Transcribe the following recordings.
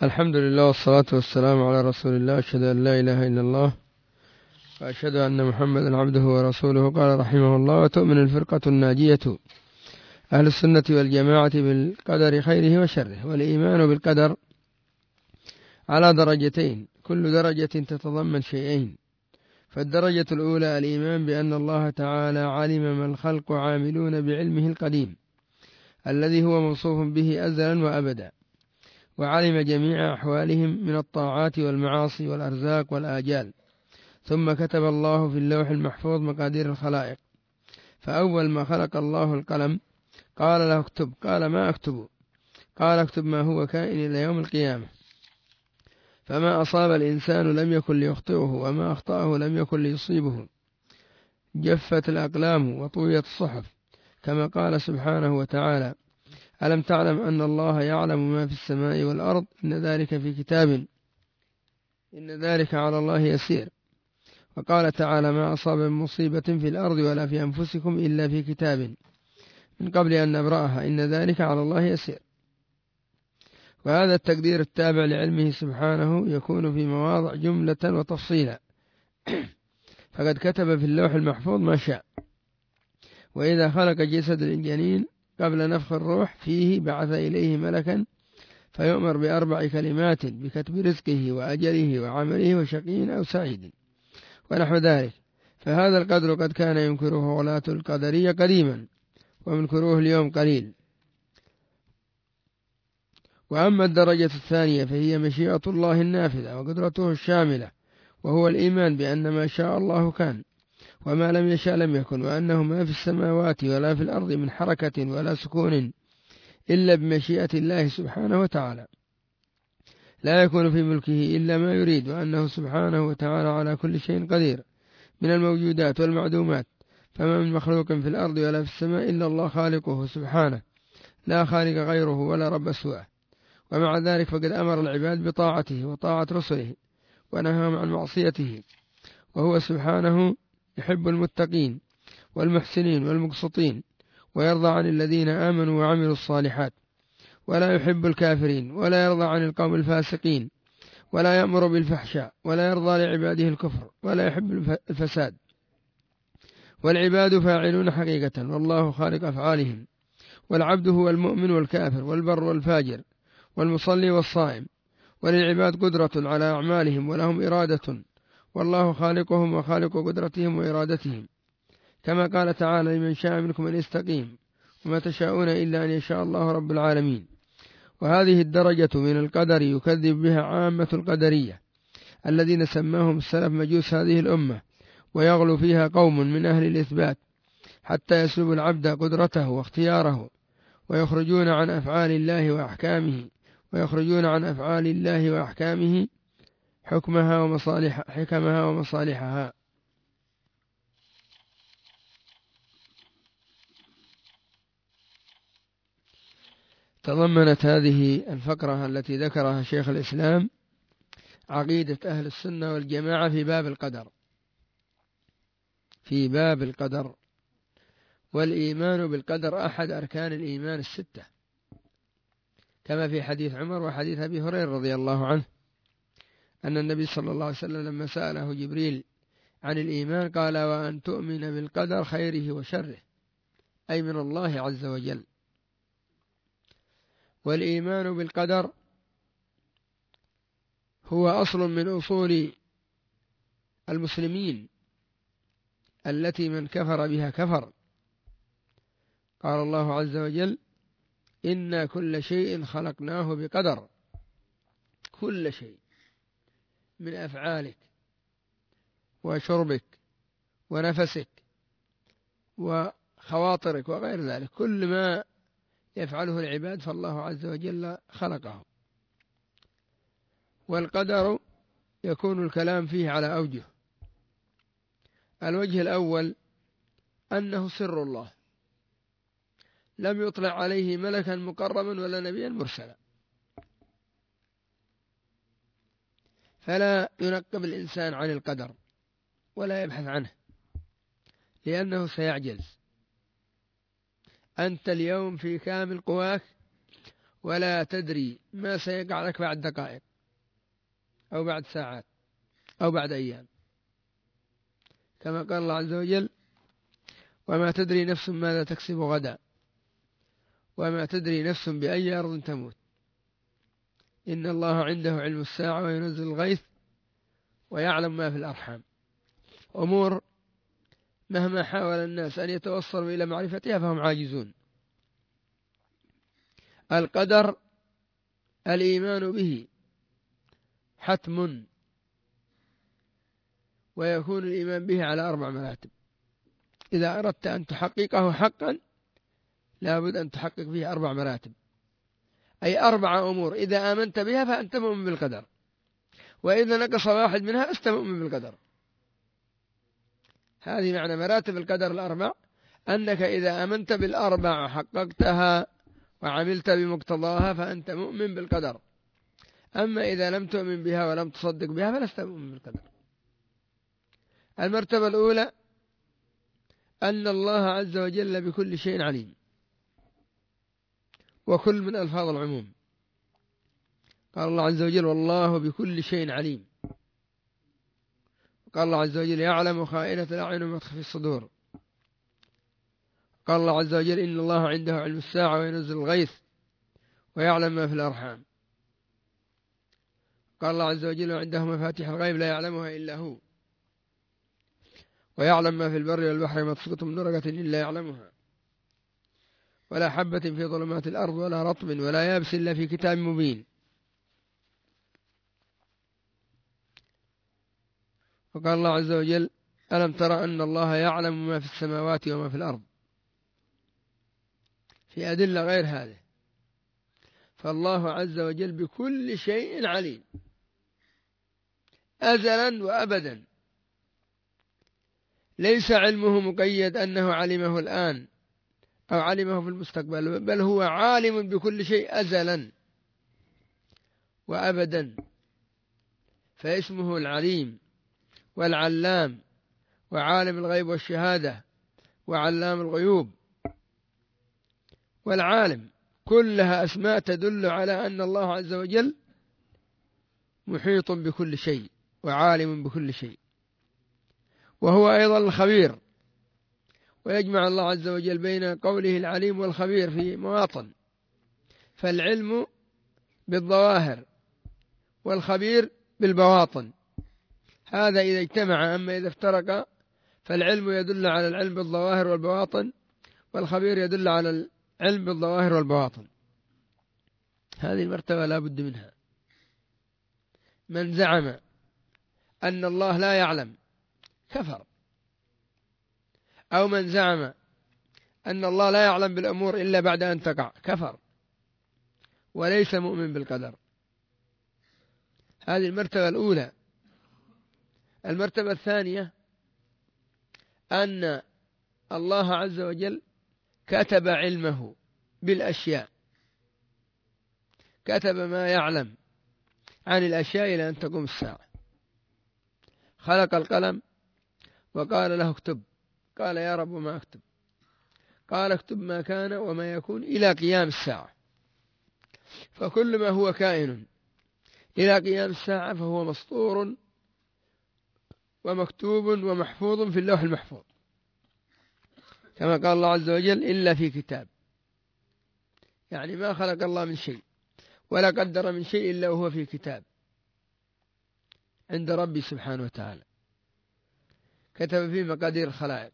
الحمد لله والصلاة والسلام على رسول الله، أشهد أن لا إله إلا الله وأشهد أن محمدا عبده ورسوله. قال رحمه الله: وتؤمن الفرقة الناجية أهل السنة والجماعة بالقدر خيره وشره. والإيمان بالقدر على درجتين، كل درجة تتضمن شيئين. فالدرجة الأولى الإيمان بأن الله تعالى علم ما الخلق عاملون بعلمه القديم الذي هو موصوف به أزلا وأبدا، وعلم جميع أحوالهم من الطاعات والمعاصي والأرزاق والآجال. ثم كتب الله في اللوح المحفوظ مقادير الخلائق. فأول ما خلق الله القلم قال له اكتب، قال ما أكتب؟ قال اكتب ما هو كائن إلى يوم القيامة. فما أصاب الإنسان لم يكن ليخطئه، وما أخطأه لم يكن ليصيبه. جفت الأقلام وطويت الصحف، كما قال سبحانه وتعالى: ألم تعلم أن الله يعلم ما في السماء والأرض، إن ذلك في كتاب، إن ذلك على الله يسير. وقال تعالى: ما أصاب من مصيبة في الأرض ولا في أنفسكم إلا في كتاب من قبل أن نبرأها، إن ذلك على الله يسير. وهذا التقدير التابع لعلمه سبحانه يكون في مواضع جملة وتفصيلا. فقد كتب في اللوح المحفوظ ما شاء. وإذا خلق جسد الجنين قبل نفخ الروح فيه بعث إليه ملكا فيؤمر بأربع كلمات بكتب رزقه وأجله وعمله وشقي أو سعيد ونحو ذلك. فهذا القدر قد كان ينكره غلاة القدرية قديما، ومنكروه اليوم قليل. وأما الدرجة الثانية فهي مشيئة الله النافذة وقدرته الشاملة، وهو الإيمان بأن ما شاء الله كان، وما لم يشاء لم يكن، وأنه ما في السماوات ولا في الأرض من حركة ولا سكون إلا بمشيئة الله سبحانه وتعالى، لا يكون في ملكه إلا ما يريد، وأنه سبحانه وتعالى على كل شيء قدير من الموجودات والمعدومات. فما من مخلوق في الأرض ولا في السماء إلا الله خالقه سبحانه، لا خالق غيره ولا رب سواه. ومع ذلك فقد أمر العباد بطاعته وطاعة رسله، ونهاهم عن معصيته. وهو سبحانه يحب المتقين والمحسنين والمقسطين، ويرضى عن الذين آمنوا وعملوا الصالحات، ولا يحب الكافرين، ولا يرضى عن القوم الفاسقين، ولا يأمر بالفحشاء، ولا يرضى لعباده الكفر، ولا يحب الفساد. والعباد فاعلون حقيقة، والله خالق أفعالهم. والعبد هو المؤمن والكافر والبر والفاجر والمصلي والصائم. وللعباد قدرة على أعمالهم ولهم إرادة، والله خالقهم وخالق قدرتهم وإرادتهم، كما قال تعالى: لمن شاء منكم أن يستقيم، وما تشاءون إلا أن يشاء الله رب العالمين. وهذه الدرجة من القدر يكذب بها عامة القدرية الذين سماهم السلف مجوس هذه الأمة، ويغلو فيها قوم من أهل الإثبات حتى يسلب العبد قدرته واختياره، ويخرجون عن أفعال الله وأحكامه حكمها ومصالحها. تضمنت هذه الفقرة التي ذكرها شيخ الإسلام عقيدة أهل السنة والجماعة في باب القدر. والإيمان بالقدر أحد أركان الإيمان الستة، كما في حديث عمر وحديث أبي هريرة رضي الله عنه أن النبي صلى الله عليه وسلم لما سأله جبريل عن الإيمان قال: وأن تؤمن بالقدر خيره وشره، أي من الله عز وجل. والإيمان بالقدر هو أصل من أصول المسلمين التي من كفر بها كفر. قال الله عز وجل: إنا كل شيء خلقناه بقدر. كل شيء من أفعالك وشربك ونفسك وخواطرك وغير ذلك، كل ما يفعله العباد فالله عز وجل خلقه. والقدر يكون الكلام فيه على أوجه. الوجه الأول أنه سر الله، لم يطلع عليه ملكا مقربا ولا نبيا مرسلا، فلا ينقب الإنسان عن القدر ولا يبحث عنه، لأنه سيعجز. أنت اليوم في كامل قواك ولا تدري ما سيقع لك بعد دقائق أو بعد ساعات أو بعد أيام، كما قال الله عز وجل: وما تدري نفس ماذا تكسب غدا وما تدري نفس بأي أرض تموت، إن الله عنده علم الساعة وينزل الغيث ويعلم ما في الأرحام. أمور مهما حاول الناس أن يتوصلوا إلى معرفتها فهم عاجزون. القدر الإيمان به حتم، ويكون الإيمان به على 4 مراتب. إذا أردت أن تحققه حقا لابد أن تحقق به 4 مراتب، أي 4 أمور إذا آمنت بها فأنت مؤمن بالقدر، وإذا نقص واحد منها لست مؤمن بالقدر. هذه معنى مراتب القدر 4، أنك إذا آمنت بال4 وحققتها وعملت بمقتضاها فأنت مؤمن بالقدر. أما إذا لم تؤمن بها ولم تصدق بها فلست مؤمن بالقدر. المرتبة الأولى أن الله عز وجل بكل شيء عليم، وكل من ألفاظ العموم. قال الله عز وجل: والله بكل شيء عليم. قال الله عز وجل: يعلم خائنة الأعين وما تخفي الصدور. قال الله عز وجل: إن الله عنده علم الساعة وينزل الغيث ويعلم ما في الأرحام. قال الله عز وجل: وعنده مفاتيح الغيب لا يعلمها إلا هو، ويعلم ما في البر والبحر ما تسقط من ورقة إلا يعلمها، ولا حبة في ظلمات الأرض ولا رطب ولا يابس إلا في كتاب مبين. وقال الله عز وجل: ألم ترى أن الله يعلم ما في السماوات وما في الأرض، في أدلة غير هذه. فالله عز وجل بكل شيء عليم أزلا وأبدا، ليس علمه مقيد أنه علمه الآن أو علمه في المستقبل، بل هو عالم بكل شيء أزلا وأبدا. فاسمه العليم والعلام وعالم الغيب والشهادة وعلام الغيوب والعالم، كلها أسماء تدل على أن الله عز وجل محيط بكل شيء وعالم بكل شيء. وهو أيضا الخبير، ويجمع الله عز وجل بين قوله العليم والخبير في مواطن، فالعلم بالظواهر والخبير بالبواطن، هذا إذا اجتمع. أما إذا افترق فالعلم يدل على العلم بالظواهر والبواطن، والخبير يدل على العلم بالظواهر والبواطن. هذه المرتبة لا بد منها. من زعم أن الله لا يعلم كفر، أو من زعم أن الله لا يعلم بالأمور إلا بعد أن تقع كفر، وليس مؤمن بالقدر. هذه المرتبة الأولى. المرتبة الثانية أن الله عز وجل كتب علمه بالأشياء، كتب ما يعلم عن الأشياء إلى أن تقوم الساعة. خلق القلم وقال له اكتب، قال يا رب ما أكتب؟ قال اكتب ما كان وما يكون إلى قيام الساعة. فكل ما هو كائن إلى قيام الساعة فهو مسطور ومكتوب ومحفوظ في اللوح المحفوظ، كما قال الله عز وجل: إلا في كتاب. يعني ما خلق الله من شيء ولا قدر من شيء إلا وهو في كتاب عند ربي سبحانه وتعالى، كتب فيه مقادير الخلائق.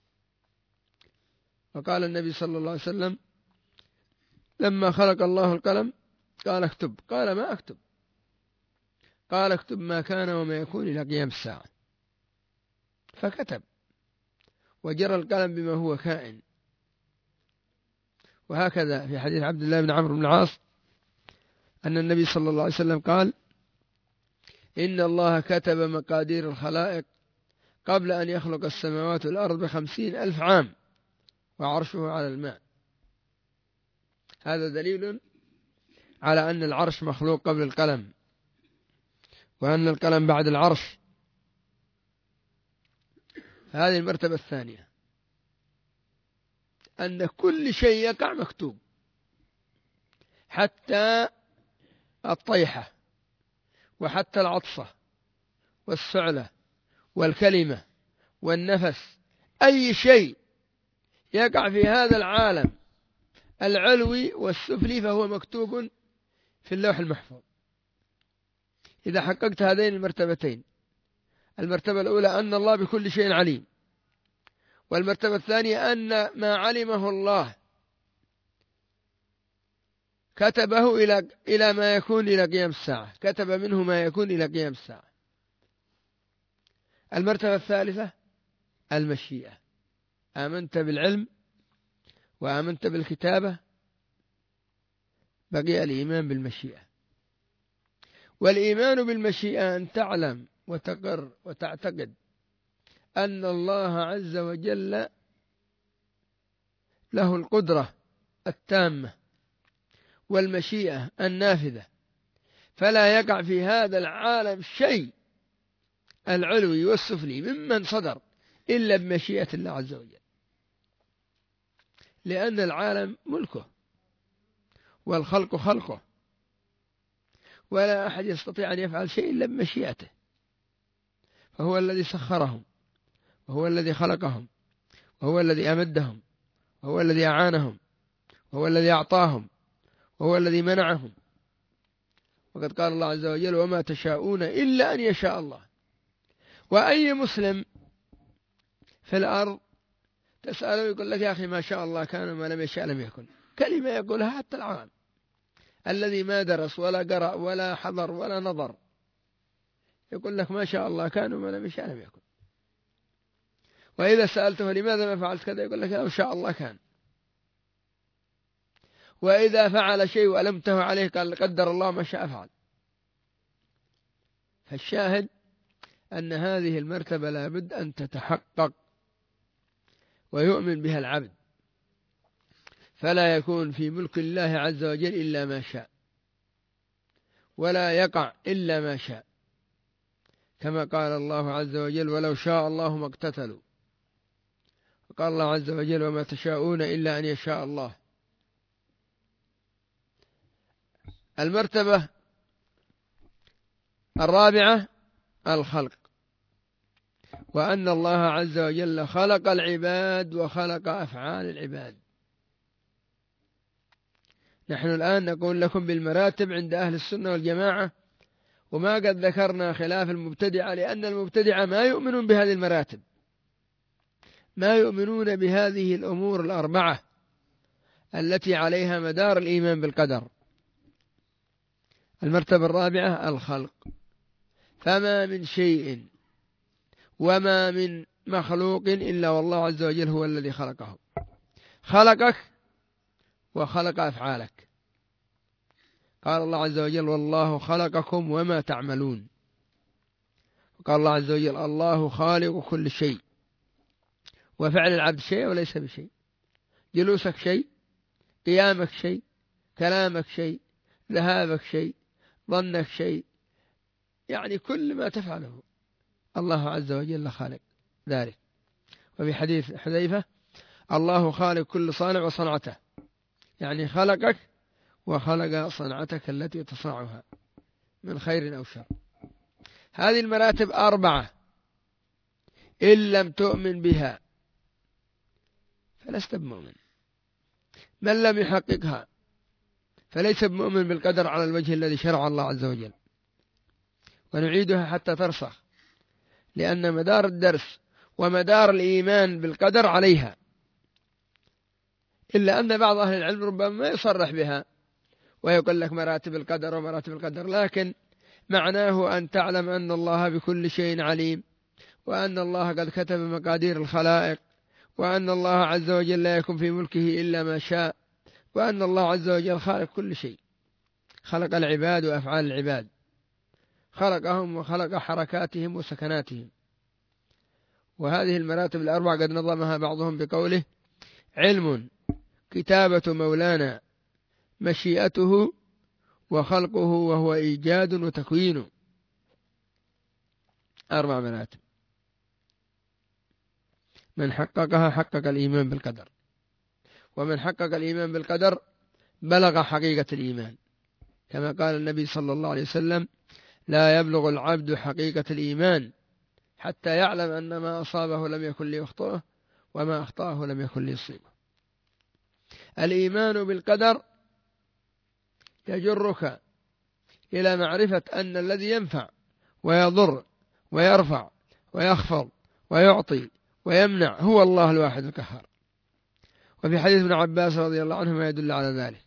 وقال النبي صلى الله عليه وسلم لما خلق الله القلم قال اكتب، قال ما أكتب؟ قال اكتب ما كان وما يكون إلى قيام الساعة. فكتب وجرى القلم بما هو كائن. وهكذا في حديث عبد الله بن عمرو بن العاص أن النبي صلى الله عليه وسلم قال: إن الله كتب مقادير الخلائق قبل أن يخلق السماوات والأرض ب50,000 عام وعرشه على الماء. هذا دليل على أن العرش مخلوق قبل القلم، وأن القلم بعد العرش. هذه المرتبة الثانية، أن كل شيء يقع مكتوب. حتى الطيحة وحتى العطسة والسعلة والكلمة والنفس، أي شيء يقع في هذا العالم العلوي والسفلي فهو مكتوب في اللوح المحفوظ. إذا حققت هذين المرتبتين، المرتبة الأولى أن الله بكل شيء عليم، والمرتبة الثانية أن ما علمه الله كتبه إلى ما يكون إلى قيام الساعة، كتب منه ما يكون إلى قيام الساعة. المرتبة الثالثة المشيئة، آمنت بالعلم وآمنت بالكتابة، بقي الإيمان بالمشيئة. والإيمان بالمشيئة أن تعلم وتقر وتعتقد أن الله عز وجل له القدرة التامة والمشيئة النافذة، فلا يقع في هذا العالم شيء العلوي والسفلي ممن صدر إلا بمشيئة الله عز وجل، لأن العالم ملكه والخلق خلقه، ولا أحد يستطيع أن يفعل شيء إلا بمشيئته، فهو الذي سخرهم، وهو الذي خلقهم، وهو الذي أمدهم، وهو الذي أعانهم، وهو الذي أعطاهم، وهو الذي منعهم. وقد قال الله عز وجل: وما تشاءون إلا أن يشاء الله. وأي مسلم في الأرض تسأله يقول لك: يا أخي ما شاء الله كان وما لم يشاء لم يكن. كلمة يقولها حتى العام الذي ما درس ولا قرأ ولا حضر ولا نظر، يقول لك ما شاء الله كان وما لم يشاء لم يكن. وإذا سألته لماذا ما فعلت كذا يقول لك: لو شاء الله كان. وإذا فعل شيء وألمته عليه قال: قدر الله ما شاء فعل. فالشاهد أن هذه المرتبة لا بد أن تتحقق ويؤمن بها العبد، فلا يكون في ملك الله عز وجل إلا ما شاء، ولا يقع إلا ما شاء، كما قال الله عز وجل: ولو شاء الله ما اقتتلوا. وقال الله عز وجل: وما تشاءون إلا أن يشاء الله. المرتبة الرابعة الخلق، وأن الله عز وجل خلق العباد وخلق أفعال العباد. نحن الآن نقول لكم بالمراتب عند أهل السنة والجماعة، وما قد ذكرنا خلاف المبتدعة، لأن المبتدعة ما يؤمنون بهذه المراتب، ما يؤمنون بهذه الأمور الأربعة التي عليها مدار الإيمان بالقدر. المرتبة الرابعة الخلق، فما من شيء وما من مخلوق إلا والله عز وجل هو الذي خلقه، خلقك وخلق أفعالك. قال الله عز وجل: والله خلقكم وما تعملون. وقال الله عز وجل: الله خالق كل شيء. وفعل العبد شيء وليس بشيء، جلوسك شيء، قيامك شيء، كلامك شيء، ذهابك شيء، ظنك شيء، يعني كل ما تفعله الله عز وجل خالق ذلك. وفي حديث حذيفة: الله خالق كل صانع وصنعته، يعني خلقك وخلق صنعتك التي تصنعها من خير أو شر. هذه المراتب أربعة، إن لم تؤمن بها فلست بمؤمن. من لم يحققها فليس بمؤمن بالقدر على الوجه الذي شرع الله عز وجل. ونعيدها حتى ترسخ، لأن مدار الدرس ومدار الإيمان بالقدر عليها، إلا أن بعض أهل العلم ربما ما يصرح بها ويقول لك مراتب القدر ومراتب القدر، لكن معناه أن تعلم أن الله بكل شيء عليم، وأن الله قد كتب مقادير الخلائق، وأن الله عز وجل لا يكون في ملكه إلا ما شاء، وأن الله عز وجل خالق كل شيء، خلق العباد وأفعال العباد، خلقهم وخلق حركاتهم وسكناتهم. وهذه المراتب الأربع قد نظمها بعضهم بقوله: علم، كتابة مولانا، مشيئته، وخلقه وهو إيجاد وتكوين. 4 مراتب، من حققها حقق الإيمان بالقدر. ومن حقق الإيمان بالقدر بلغ حقيقة الإيمان، كما قال النبي صلى الله عليه وسلم: لا يبلغ العبد حقيقة الإيمان حتى يعلم أن ما أصابه لم يكن ليخطئه وما أخطأه لم يكن ليصيبه. الإيمان بالقدر يجرك إلى معرفة أن الذي ينفع ويضر ويرفع ويخفض ويعطي ويمنع هو الله الواحد القهار. وفي حديث ابن عباس رضي الله عنه ما يدل على ذلك،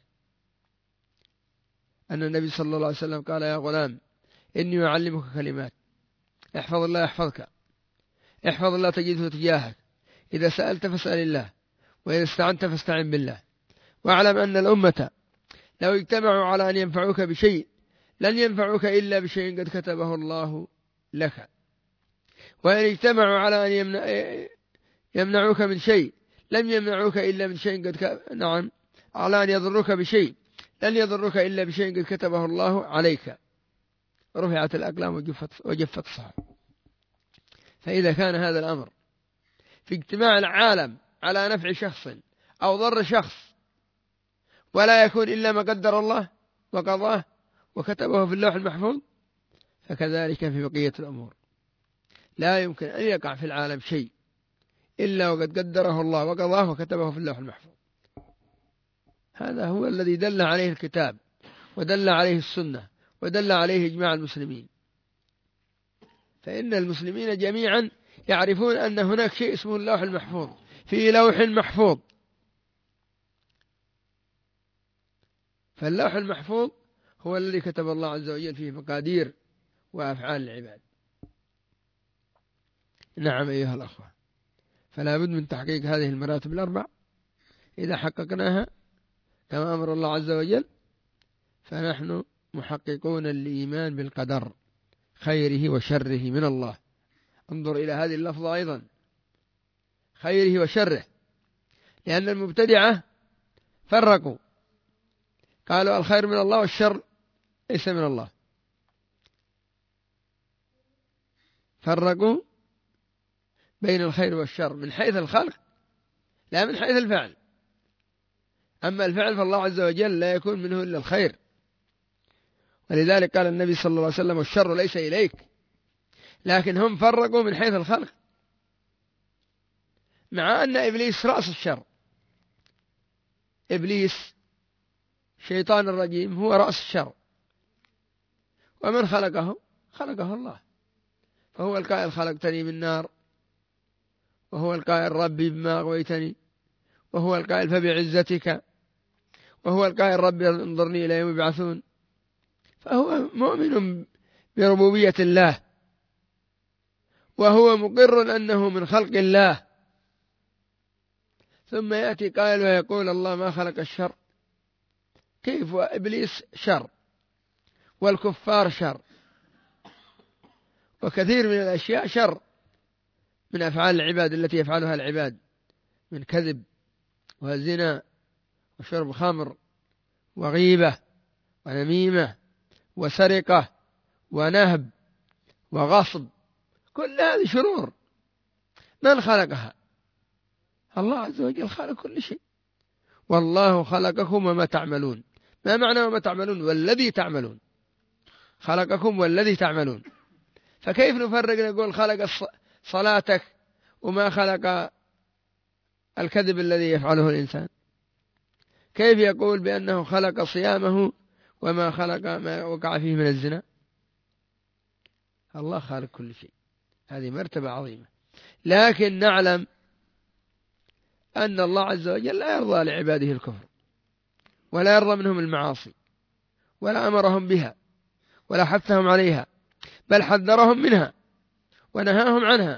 أن النبي صلى الله عليه وسلم قال: يا غلام إني أعلمك كلمات، احفظ الله يحفظك، احفظ الله تجده تجاهك، إذا سألت فاسأل الله، وإذا استعنت فاستعن بالله، واعلم أن الأمة لو اجتمعوا على أن ينفعوك بشيء لن ينفعوك إلا بشيء قد كتبه الله لك، وإن اجتمعوا على أن يمنعوك من شيء لم يمنعوك إلا من شيء على أن يضروك بشيء لن يضروك إلا بشيء قد كتبه الله عليك. رفعت الأقلام وجفت الصحف. فإذا كان هذا الأمر في اجتماع العالم على نفع شخص أو ضر شخص ولا يكون إلا ما قدر الله وقضاه وكتبه في اللوح المحفوظ، فكذلك في بقية الأمور لا يمكن أن يقع في العالم شيء إلا وقد قدره الله وقضاه وكتبه في اللوح المحفوظ. هذا هو الذي دل عليه الكتاب ودل عليه السنة ودل عليه إجماع المسلمين. فإن المسلمين جميعا يعرفون أن هناك شيء اسمه اللوح المحفوظ، في لوح محفوظ. فاللوح المحفوظ هو الذي كتب الله عز وجل فيه مقادير وأفعال العباد. نعم أيها الأخوة، فلا بد من تحقيق هذه المراتب الأربع. إذا حققناها كما أمر الله عز وجل فنحن محققون الإيمان بالقدر خيره وشره من الله. انظر إلى هذه اللفظة أيضا، خيره وشره، لأن المبتدعة فرقوا، قالوا الخير من الله والشر ليس من الله، فرقوا بين الخير والشر من حيث الخلق لا من حيث الفعل. أما الفعل فالله عز وجل لا يكون منه إلا الخير، ولذلك قال النبي صلى الله عليه وسلم: الشر ليس إليك. لكن هم فرقوا من حيث الخلق، مع أن إبليس رأس الشر. إبليس شيطان الرجيم هو رأس الشر، ومن خلقه؟ خلقه الله. فهو القائل: خلقتني من نار، وهو القائل: ربي بما أغويتني، وهو القائل: فبعزتك، وهو القائل: ربي انظرني إلى يوم يبعثون. فهو مؤمن بربوبية الله، وهو مقر أنه من خلق الله. ثم يأتي قائل ويقول: الله ما خلق الشر. كيف؟ وإبليس شر، والكفار شر، وكثير من الأشياء شر من أفعال العباد التي يفعلها العباد، من كذب وزنا وشرب خمر وغيبة ونميمة وسرقة ونهب وغصب. كل هذه شرور. من خلقها؟ الله عز وجل خلق كل شيء. والله خلقكم وما تعملون. ما معنى وما تعملون؟ والذي تعملون. خلقكم والذي تعملون. فكيف نفرق نقول خلق صلاتك وما خلق الكذب الذي يفعله الإنسان؟ كيف يقول بأنه خلق صيامه وما خلق ما وقع فيه من الزنا؟ الله خالق كل شيء. هذه مرتبة عظيمة. لكن نعلم أن الله عز وجل لا يرضى لعباده الكفر، ولا يرضى منهم المعاصي، ولا أمرهم بها، ولا حثهم عليها، بل حذرهم منها ونهاهم عنها.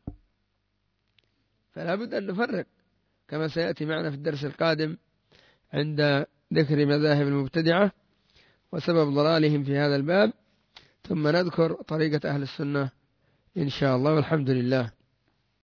فلا بد أن نفرق، كما سيأتي معنا في الدرس القادم عند ذكر مذاهب المبتدعة وسبب ضلالهم في هذا الباب، ثم نذكر طريقة أهل السنة إن شاء الله. والحمد لله.